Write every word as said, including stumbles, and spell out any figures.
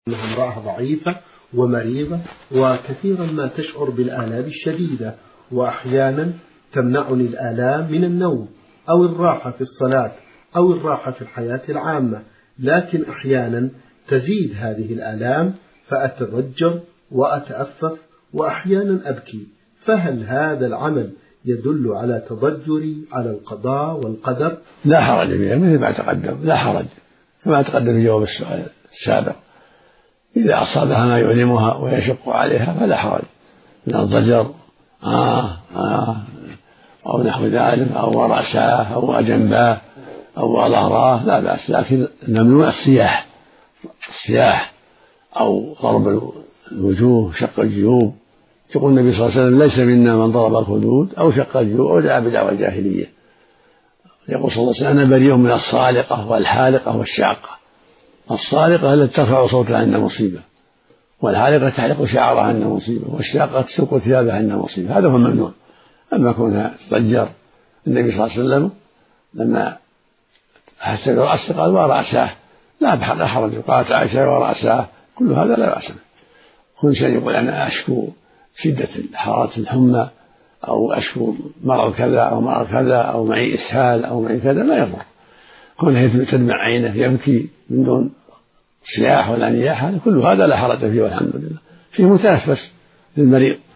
أنها امرأة ضعيفة ومريضة، وكثيرا ما تشعر بالآلام الشديدة، وأحيانا تمنعني الآلام من النوم أو الراحة في الصلاة أو الراحة في الحياة العامة، لكن أحيانا تزيد هذه الآلام فأتضجر وأتأفف وأحيانا أبكي. فهل هذا العمل يدل على تضجري على القضاء والقدر؟ لا حرج فيها مثل ما تقدم، لا حرج كما تقدم في جواب السؤال السابق. إذا أصابها ما يؤلمها ويشق عليها فلا حرج من الضجر آه آه أو نحو ذلك، أو رأساه أو جنباه أو ظهراه لا بأس، لكن ممنوع الصياح الصياح أو ضرب الوجوه، شق الجيوب. يقول النبي صلى الله عليه وسلم: ليس منا من ضرب الخدود أو شق الجيوب أو دعا بدعوى الجاهلية. يقول صلى الله عليه وسلم: أنا بريء من الصالقة والحالقة والشاقة. الصالقة التي ترفع صوتها عند مصيبة، والحالقة تحلق شعرها عند مصيبة، والشاقة تسوق ثيابها عند مصيبة. هذا هو الممنوع. أما كونها تضجر، النبي صلى الله عليه وسلم لما أحس برأسه قال: ورأساه، لا بحق حرج. قالت عائشة: ورأساه، كل هذا لا بأس. كل شيء يقول: أنا أشكو شدة حرارة الحمى، أو أشكو مرض كذا أو مرض كذا، أو معي إسهال أو معي كذا، لا يضر. كونه تدمع عينه يبكي من دون صياح ولا نياح، كل هذا لا حرج فيه والحمد لله. فيه متنفس للمريض.